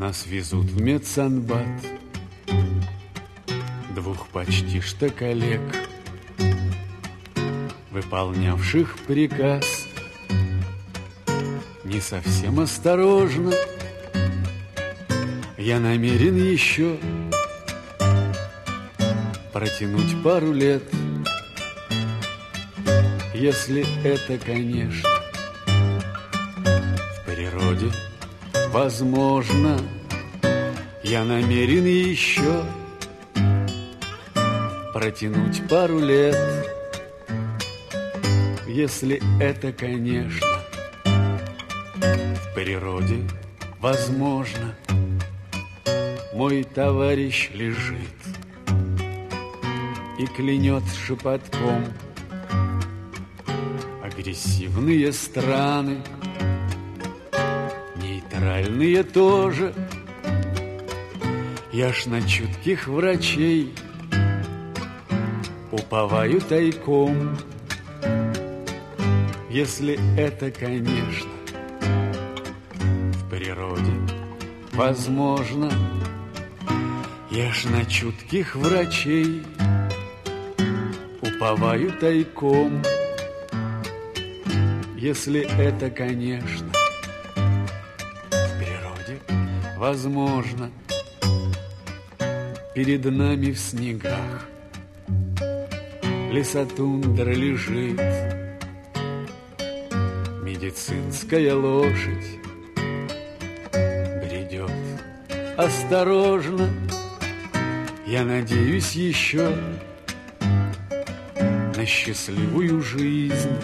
Нас везут в медсанбат, двух почти что коллег, выполнявших приказ. Не совсем осторожно я намерен еще протянуть пару лет, если это, конечно, в природе возможно. Я намерен еще протянуть пару лет, если это, конечно, в природе возможно. Мой товарищ лежит и клянет шепотком: агрессивные страны, нейтральные тоже. Я ж на чутких врачей уповаю тайком, если это, конечно, в природе возможно. Я ж на чутких врачей уповаю тайком, если это, конечно, в природе возможно. Перед нами в снегах лесотундра лежит, медицинская лошадь бредет осторожно. Я надеюсь еще на счастливую жизнь,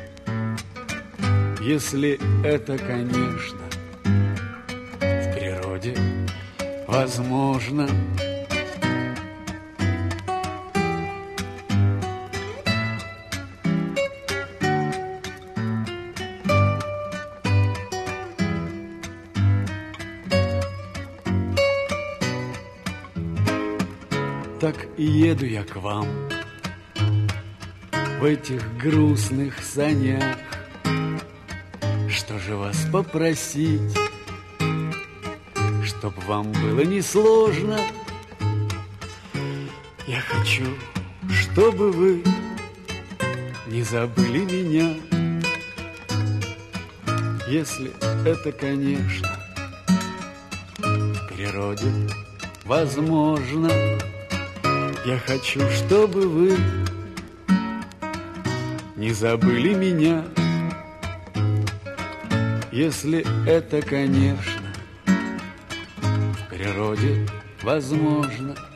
если это, конечно, в природе возможно. Так и еду я к вам в этих грустных санях. Что же вас попросить, чтоб вам было несложно? Я хочу, чтобы вы не забыли меня, если это, конечно, в природе возможно. Я хочу, чтобы вы не забыли меня, если это, конечно, в природе возможно.